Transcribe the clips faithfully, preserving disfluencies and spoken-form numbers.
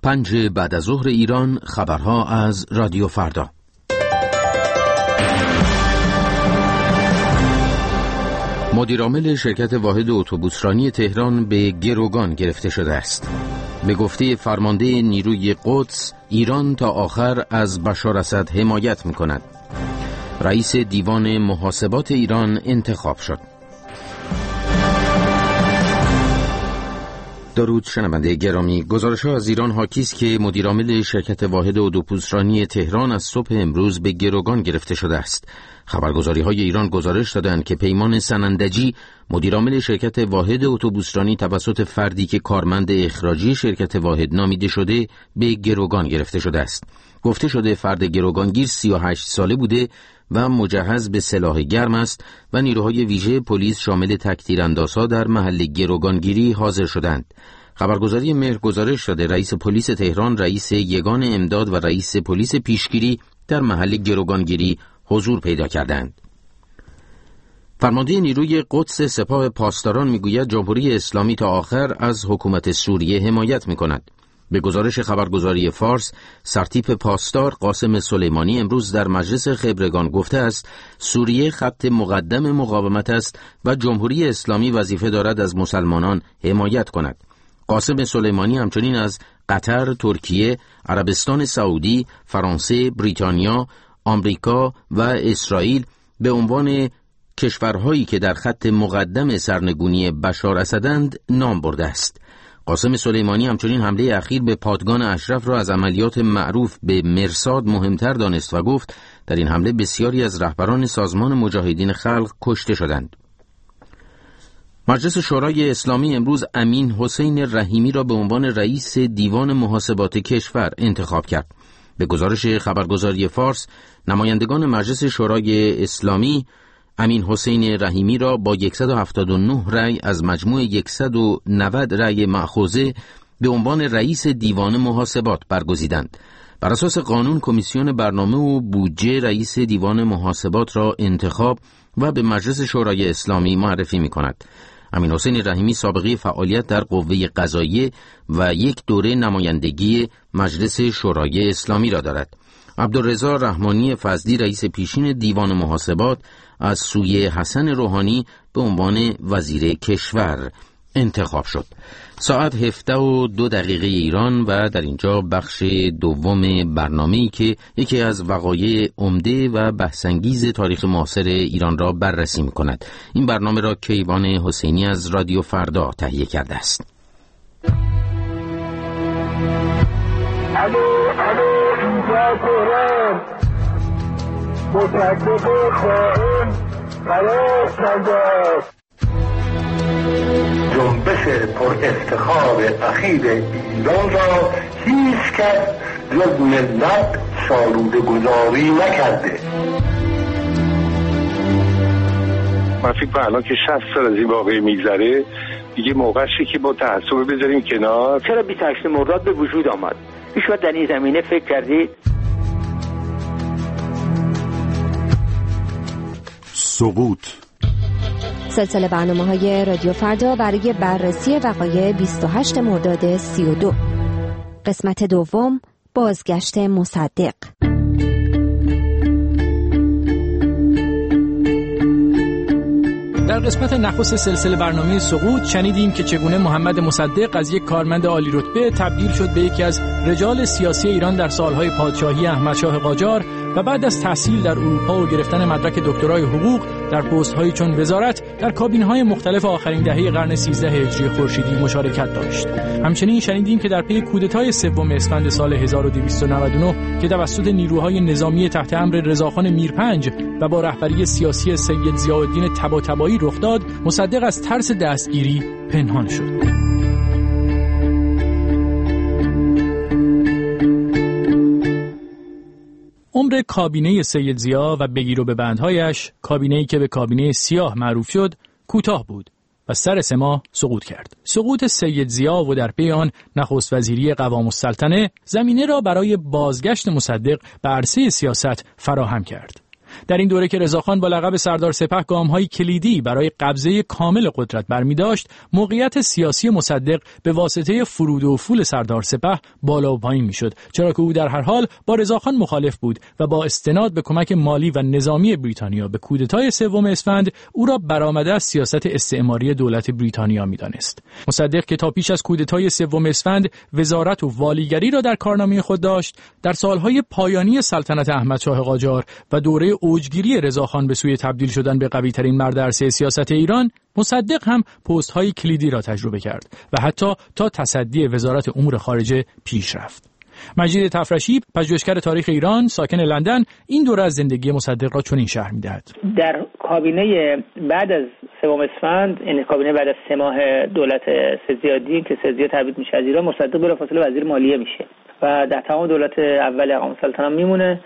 پنج بعد از ظهر ایران، خبرها از رادیو فردا. مدیرعامل شرکت واحد اتوبوسرانی تهران به گروگان گرفته شده است. به گفته فرمانده نیروی قدس، ایران تا آخر از بشار اسد حمایت می‌کند. رئیس دیوان محاسبات ایران انتخاب شد. درود شنونده گرامی، گزارش‌ها از ایران حاکی است که مدیرعامل شرکت واحد اتوبوسرانی تهران از صبح امروز به گروگان گرفته شده است. خبرگزاری‌های ایران گزارش دادند که پیمان سنندجی، مدیرعامل شرکت واحد اتوبوسرانی توسط فردی که کارمند اخراجی شرکت واحد نامیده شده، به گروگان گرفته شده است. گفته شده فرد گروگانگیر سی و هشت ساله بوده و مجهز به سلاح گرم است و نیروهای ویژه پلیس شامل تک‌تیراندازها در محل گروگانگیری حاضر شدند. خبرگزاری مهر گزارش داده رئیس پلیس تهران، رئیس یگان امداد و رئیس پلیس پیشگیری در محل گروگانگیری حضور پیدا کردند. فرمانده نیروی قدس سپاه پاسداران میگوید جمهوری اسلامی تا آخر از حکومت سوریه حمایت میکند. به گزارش خبرگزاری فارس، سرتیپ پاسدار قاسم سلیمانی امروز در مجلس خبرگان گفته است سوریه خط مقدم مقاومت است و جمهوری اسلامی وظیفه دارد از مسلمانان حمایت کند. قاسم سلیمانی همچنین از قطر، ترکیه، عربستان سعودی، فرانسه، بریتانیا، آمریکا و اسرائیل به عنوان کشورهایی که در خط مقدم سرنگونی بشار اسدند نام برده است. قاسم سلیمانی همچنین حمله اخیر به پادگان اشرف را از عملیات معروف به مرصاد مهمتر دانست و گفت در این حمله بسیاری از رهبران سازمان مجاهدین خلق کشته شدند. مجلس شورای اسلامی امروز امین حسین رحیمی را به عنوان رئیس دیوان محاسبات کشور انتخاب کرد. به گزارش خبرگزاری فارس، نمایندگان مجلس شورای اسلامی امین حسین رحیمی را با صد و هفتاد و نه رأی از مجموع صد و نود رأی مأخوذه به عنوان رئیس دیوان محاسبات برگزیدند. بر اساس قانون کمیسیون برنامه و بودجه رئیس دیوان محاسبات را انتخاب و به مجلس شورای اسلامی معرفی می‌کند. امین حسین رحیمی سابقه فعالیت در قوه قضاییه و یک دوره نمایندگی مجلس شورای اسلامی را دارد. عبدالرضا رحمانی فضلی رئیس پیشین دیوان محاسبات از سوی حسن روحانی به عنوان وزیر کشور انتخاب شد. ساعت هفده و دو دقیقه ایران و در اینجا بخش دوم برنامه‌ای که یکی از وقایع عمده و بحث‌انگیز تاریخ معاصر ایران را بررسی می‌کند. این برنامه را کیوان حسینی از رادیو فردا تهیه کرده است. الو الو اینجا تهران، متحدث خائن قرار شده. جنبش پر افتخار اخیر ایران را هیچ کس جز ملت سالوده گذاری نکرده. من فکر کنم الان که شصت سال از این واقعه میگذره دیگه موقعشه که با تعصب بذاریم کنار. چرا بیست و هشت مرداد به وجود آمد؟ شاید در این زمینه فکر کردید؟ سقوط سلسله برنامه‌های رادیو فردا برای بررسی وقایع بیست و هشت مرداد سی و دو. قسمت دوم، بازگشت مصدق. در قسمت نخست سلسله برنامه سقوط شنیدیم که چگونه محمد مصدق از یک کارمند عالی رتبه تبدیل شد به یکی از رجال سیاسی ایران در سالهای پادشاهی احمدشاه قاجار و بعد از تحصیل در اروپا و گرفتن مدرک دکترای حقوق در پست‌هایی چون وزارت در کابینه‌های مختلف آخرین دهه قرن سیزده هجری خورشیدی مشارکت داشت. همچنین شنیدیم که در پی کودتای سوم اسفند سال هزار و دویست و نود و نه که توسط نیروهای نظامی تحت امر رضاخان میرپنج و با رهبری سیاسی سید ضیاءالدین طباطبایی رخ داد، مصدق از ترس دستگیری پنهان شد. عمر کابینه سید ضیا و بگیر و ببندهایش، کابینه‌ای که به کابینه سیاه معروف شد، کوتاه بود و سر سه ماه سقوط کرد. سقوط سید ضیا و در پی آن نخست وزیری قوام السلطنه زمینه را برای بازگشت مصدق به عرصه سیاست فراهم کرد. در این دوره که رضاخان با لقب سردار سپه گام‌های کلیدی برای قبضه کامل قدرت برمی‌داشت، موقعیت سیاسی مصدق به واسطه فرود و افول سردار سپه بالا و پایین می‌شد، چرا که او در هر حال با رضاخان مخالف بود و با استناد به کمک مالی و نظامی بریتانیا به کودتای سوم اسفند او را برآمده از سیاست استعماری دولت بریتانیا می‌دانست. مصدق که تا پیش از کودتای سوم اسفند وزارت و والیگری را در کارنامه خود داشت، در سالهای پایانی سلطنت احمدشاه قاجار و دوره اوجگیری رضاخان به سوی تبدیل شدن به قوی‌ترین مرد عرصه سیاست ایران، مصدق هم پست‌های کلیدی را تجربه کرد و حتی تا تصدی وزارت امور خارجه پیش رفت. مجید تفرشی، پژوهشگر تاریخ ایران ساکن لندن، این دوره از زندگی مصدق را چنین شرح می‌دهد. در کابینه بعد از سوم اسفند، این کابینه بعد از سه ماه دولت سه‌زیادی که سه‌زیاد تبعید میشه از ایران، مصدق بلافاصله وزیر مالیه میشه و در تمام دولت اول اقامت سلطنت میمونه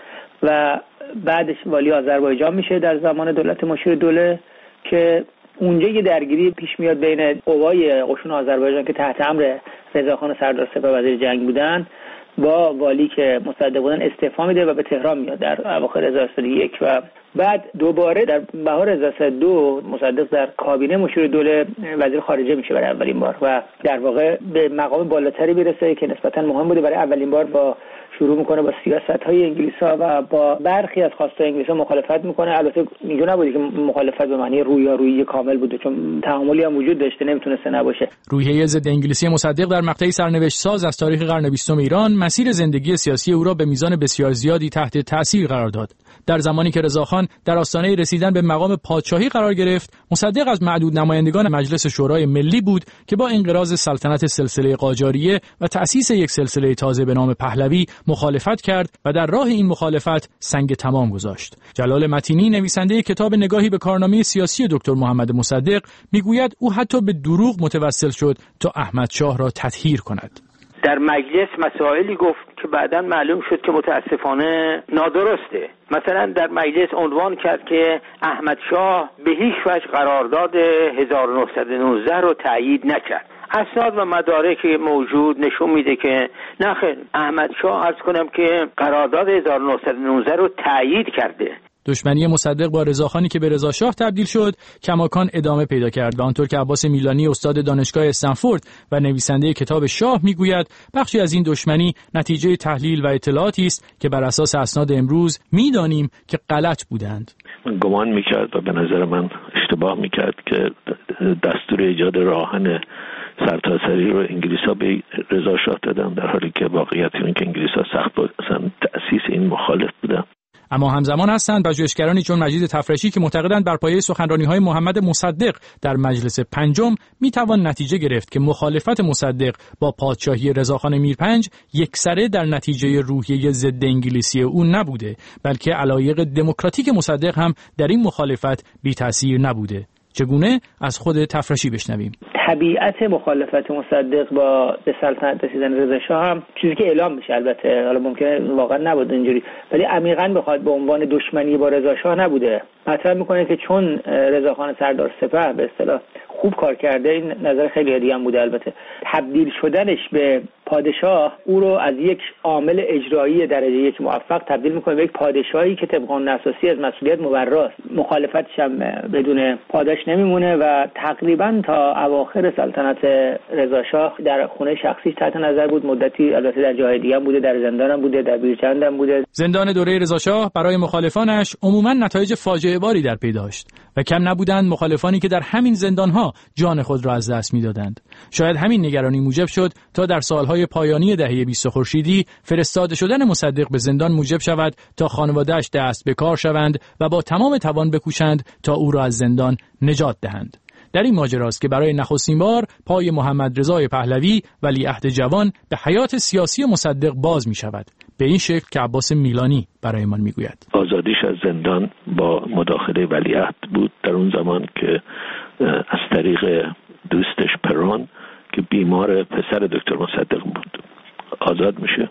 و بعدش والی آذربایجان میشه در زمان دولت مشیر دوله که اونجا یه درگیری پیش میاد بین قوای قشون آذربایجان که تحت امر رضاخان سردار سپه وزیر جنگ بودن با والی که مصدق بودن استعفا میده و به تهران میاد در اواخر هزار و سیصد و یک و بعد دوباره در بهار هزار و سیصد و دو مصدق در کابینه مشیر دوله وزیر خارجه میشه برای اولین بار و در واقع به مقام بالاتری میرسه که نسبتا مهم بوده. برای اولین بار با شروع میکنه با سیاست‌های انگلیس‌ها و با برخی از خواستای انگلیس‌ها مخالفت میکنه. البته اینجا نبوده که مخالفت به معنی رویارویی کامل بوده، چون تعاملی هم وجود داشته، نمیتونسته نباشه. روحیه ضد انگلیسی مصدق در مقطعی سرنوشت ساز از تاریخ قرن بیستم ایران مسیر زندگی سیاسی او را به میزان بسیار زیادی تحت تأثیر قرار داد. در زمانی که رضاخان در آستانه رسیدن به مقام پادشاهی قرار گرفت، مصدق از معدود نمایندگان مجلس شورای ملی بود که با انقراض سلطنت سلسله قاجاریه و تأسیس یک سلسله تازه به نام پهلوی مخالفت کرد و در راه این مخالفت سنگ تمام گذاشت. جلال متینی، نویسنده کتاب نگاهی به کارنامه سیاسی دکتر محمد مصدق، میگوید او حتی به دروغ متوسل شد تا احمدشاه را تطهیر کند. در مجلس مسائلی گفت که بعداً معلوم شد که متاسفانه نادرسته. مثلا در مجلس عنوان کرد که احمدشاه به هیچ وجه قرارداد هزار و نهصد و نوزده رو تایید نکرد. اسناد و مدارک موجود نشون میده که نخیر، احمدشاه عرض کنم که قرارداد هزار و نهصد و نوزده رو تایید کرده. دشمنی مصدق با رضاخانی که به رضاشاه تبدیل شد کماکان ادامه پیدا کرد و آنطور که عباس میلانی استاد دانشگاه استنفورد و نویسنده کتاب شاه میگوید، بخشی از این دشمنی نتیجه تحلیل و اطلاعاتی است که بر اساس اسناد امروز میدانیم که غلط بودند. گمان میکرد و به نظر من اشتباه میکرد که دستور ایجاد راهن سرتاسری رو انگلیس‌ها به رضاشاه دادن، در حالی که واقعیت اینه که انگلیس‌ها سخت با تأسیس این مخالف بودن. اما همزمان هستند پژوهشگرانی چون مجید تفرشی که معتقدند بر پایه سخنرانی‌های محمد مصدق در مجلس پنجم میتوان نتیجه گرفت که مخالفت مصدق با پادشاهی رضاخان میرپنج یکسره در نتیجه روحیه ضد انگلیسی او نبوده، بلکه علایق دموکراتیک مصدق هم در این مخالفت بی تأثیر نبوده. چگونه؟ از خود تفرشی بشنویم. طبیعت مخالفت مصدق با به سلطنت رسیدن رضاشاه هم چیزی که اعلام میشه، البته حالا ممکنه واقعا نبوده اینجوری، ولی عمیقاً بخواد به عنوان دشمنی با رضاشاه نبوده. مطرح میکنه که چون رضاخان سردار سپه به اصطلاح خوب کار کرده، این نظر خیلی دیگه هم بوده، البته تبدیل شدنش به پادشاه او رو از یک عامل اجرایی درجه یک موفق تبدیل میکنه به یک پادشاهی که طبق قانون اساسی از مسئولیت مبراست. مخالفتش هم بدون پاداش نمیمونه و تقریبا تا اواخر سلطنت رضاشاه در خونه شخصی تحت نظر بود. مدتی البته در جای دیگه هم بوده، در زندان هم بوده، در بیرچند هم بوده. زندان دوره رضاشاه برای مخالفانش عموما نتایج فاجعه باری در پی داشت و کم نبودند مخالفانی که در همین زندانها جان خود را از دست میدادند. شاید همین نگرانی موجب شد تا در سالهای پایانی دهه بیست خورشیدی فرستاده شدن مصدق به زندان موجب شود تا خانواده‌اش دست به کار شوند و با تمام توان بکوشند تا او را از زندان نجات دهند. در این ماجراست که برای نخستین بار پای محمد رضای پهلوی ولیعهد جوان به حیات سیاسی مصدق باز می شود، به این شکل که عباس میلانی برایمان می گوید. آزادیش از زندان با مداخله ولیعهد بود در اون زمان که از طریق دوستش پرون که بیمار پسر دکتر مصدق بود آزاد میشه.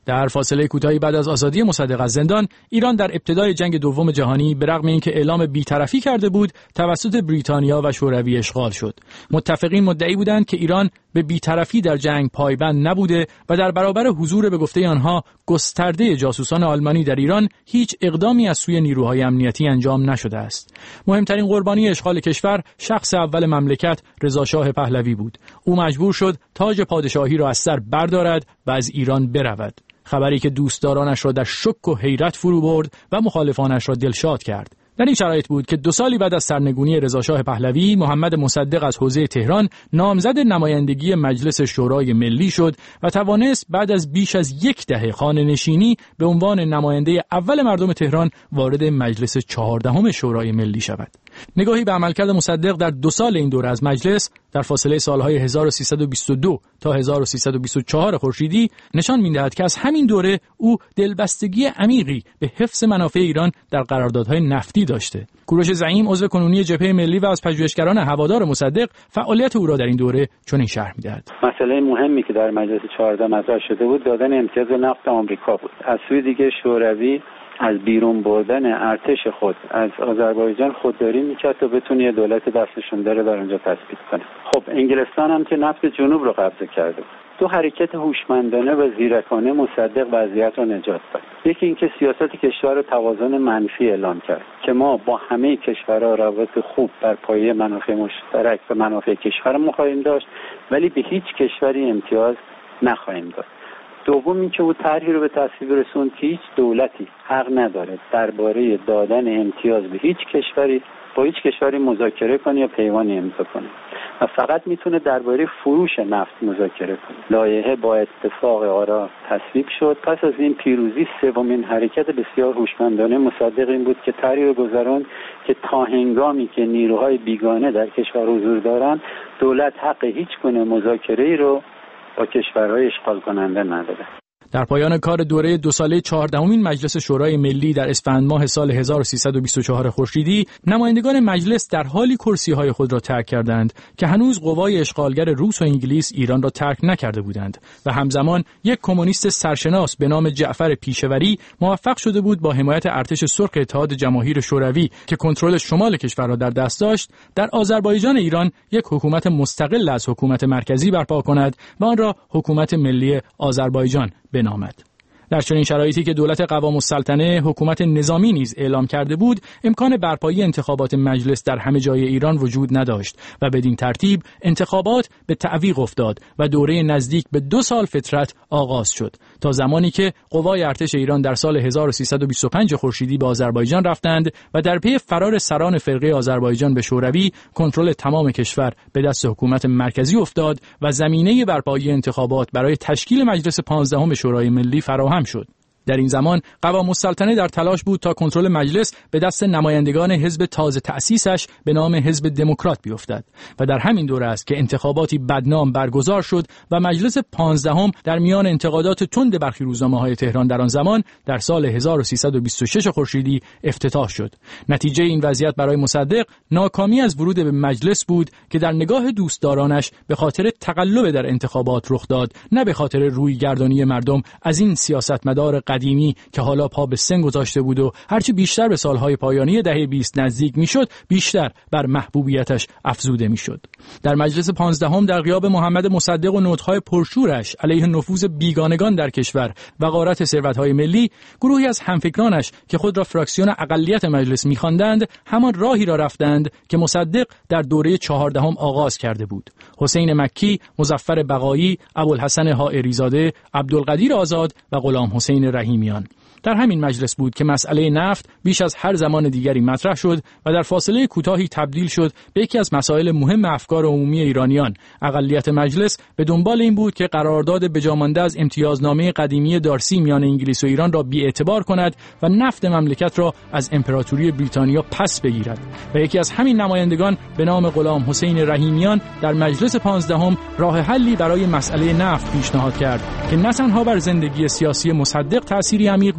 در فاصله کوتاهی بعد از آزادی مصدق از زندان، ایران در ابتدای جنگ دوم جهانی به رغم اینکه اعلام بی‌طرفی کرده بود، توسط بریتانیا و شوروی اشغال شد. متفقین مدعی بودند که ایران به بی‌طرفی در جنگ پایبند نبوده و در برابر حضور به گفته آنها گسترده جاسوسان آلمانی در ایران هیچ اقدامی از سوی نیروهای امنیتی انجام نشده است. مهمترین قربانی اشغال کشور شخص اول مملکت رضا شاه پهلوی بود. او مجبور شد تاج پادشاهی را از سر بردارد و از ایران برود. خبری که دوستدارانش را در شک و حیرت فرو برد و مخالفانش را دلشاد کرد. در این شرایط بود که دو سالی بعد از سرنگونی رضا شاه پهلوی، محمد مصدق از حوزه تهران نامزد نمایندگی مجلس شورای ملی شد و توانست بعد از بیش از یک دهه خانه‌نشینی به عنوان نماینده اول مردم تهران وارد مجلس چهاردهم شورای ملی شود. نگاهی به عملکرد مصدق در دو سال این دوره از مجلس در فاصله سالهای هزار و سیصد و بیست و دو تا هزار و سیصد و بیست و چهار خورشیدی نشان می‌دهد که از همین دوره او دلبستگی عمیقی به حفظ منافع ایران در قراردادهای نفتی داشته. کوروش زعیم، عضو کنونی جبهه ملی و از پژوهشگران هوادار مصدق، فعالیت او را در این دوره چنین شرح می‌دهد. مسئله مهمی که در مجلس چهاردهم مطرح شده بود دادن امتیاز نفت آمریکا بود. از سوی دیگه شوروی از بیرون بردن ارتش خود از آذربایجان خودداری میکرد تا بتونه یه دولت دستشون داره در اونجا تثبیت کنه. خب انگلستان هم که نفت جنوب رو قبضه کرده. دو حرکت هوشمندانه و زیرکانه مصدق وضعیت رو نجات داد. یکی اینکه سیاست کشور رو توازن منفی اعلام کرد که ما با همه کشورها روابط خوب بر پایه منافع مشترک و منافع کشورمون خواهیم داشت، ولی به هیچ کشوری امتیاز نخواهیم داد. دوم اینکه او طرحی رو به تصویب رسوند که هیچ دولتی حق نداره درباره دادن امتیاز به هیچ کشوری با هیچ کشوری مذاکره کنه یا پیمانی امضا کنه و فقط میتونه درباره فروش نفت مذاکره کنه. لایحه با اتفاق آرا تصویب شد. پس از این پیروزی سومین حرکت بسیار هوشمندانه مصدق این بود که طرحی رو گذراند که تا هنگامی که نیروهای بیگانه در کشور حضور دارن، دولت حق هیچ گونه مذاکره‌ای رو با کشورهای اشغال کننده نداره. در پایان کار دوره دو ساله چهاردهمین مجلس شورای ملی در اسفند ماه سال هزار و سیصد و بیست و چهار خورشیدی، نمایندگان مجلس در حالی کرسی‌های خود را ترک کردند که هنوز قوای اشغالگر روس و انگلیس ایران را ترک نکرده بودند و همزمان یک کمونیست سرشناس به نام جعفر پیشوری موفق شده بود با حمایت ارتش سرخ اتحاد جماهیر شوروی که کنترل شمال کشور را در دست داشت، در آذربایجان ایران یک حکومت مستقل از حکومت مرکزی برپا کند و آن را حکومت ملی آذربایجان بنامد. در چنین شرایطی که دولت قوام السلطنه حکومت نظامی نیز اعلام کرده بود، امکان برپایی انتخابات مجلس در همه جای ایران وجود نداشت و بدین ترتیب انتخابات به تعویق افتاد و دوره نزدیک به دو سال فترت آغاز شد تا زمانی که قوای ارتش ایران در سال هزار و سیصد و بیست و پنج خورشیدی به آذربایجان رفتند و در پی فرار سران فرقه آذربایجان به شوروی، کنترل تمام کشور به دست حکومت مرکزی افتاد و زمینه برپایی انتخابات برای تشکیل مجلس پانزدهم شورای ملی فراهم شد. در این زمان قوام السلطنه در تلاش بود تا کنترل مجلس به دست نمایندگان حزب تازه تأسیسش به نام حزب دموکرات بیفتد و در همین دوره است که انتخاباتی بدنام برگزار شد و مجلس پانزدهم در میان انتقادات تند برخی روزنامه‌های تهران در آن زمان در سال هزار و سیصد و بیست و شش خورشیدی افتتاح شد. نتیجه این وضعیت برای مصدق ناکامی از ورود به مجلس بود که در نگاه دوستدارانش به خاطر تقلب در انتخابات رخ داد، نه به خاطر رویگردانی مردم از این سیاستمدار قدیمی که حالا پا به سن گذاشته بود و هرچی بیشتر به سالهای پایانی دهه بیست نزدیک میشد، بیشتر بر محبوبیتش افزوده میشد. در مجلس پانزدهم در غیاب محمد مصدق و نوت‌های پرشورش علیه نفوذ بیگانگان در کشور و غارت ثروت‌های ملی، گروهی از همفکرانش که خود را فراکسیون اقلیت مجلس می‌خواندند، همان راهی را رفتند که مصدق در دوره چهاردهم آغاز کرده بود. حسین مکی، مظفر بقایی، ابوالحسن حائری‌زاده، عبدالقدیر آزاد و غلام حسین رحیمیان. در همین مجلس بود که مسئله نفت بیش از هر زمان دیگری مطرح شد و در فاصله کوتاهی تبدیل شد به یکی از مسائل مهم افکار عمومی ایرانیان. اقلیت مجلس به دنبال این بود که قرارداد بجامانده از امتیازنامه قدیمی دارسی میان انگلیس و ایران را بی‌اعتبار کند و نفت مملکت را از امپراتوری بریتانیا پس بگیرد و یکی از همین نمایندگان به نام غلام حسین رحیمیان در مجلس پانزدهم راه حلی برای مسئله نفت پیشنهاد کرد که نه تنها بر زندگی سیاسی مصدق تأثیری عمیق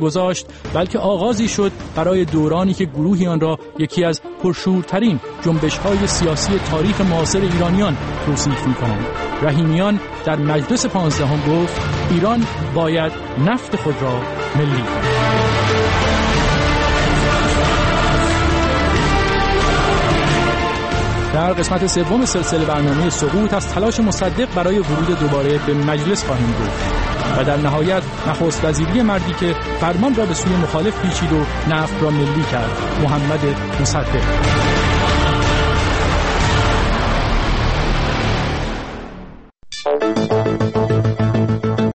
گذاشت، بلکه آغازی شد برای دورانی که گروهی آن را یکی از پرشورترین جنبش‌های سیاسی تاریخ معاصر ایرانیان توصیف می‌کنند. رحیمیان در مجلس پانزدهم گفت ایران باید نفت خود را ملی کند. در قسمت سوم سلسله برنامه سقوط از تلاش مصدق برای ورود دوباره به مجلس خواهیم گفت و در نهایت نخست وزیری مردی که فرمان را به سوی مخالف پیچید و نفت را ملی کرد، محمد مصدق.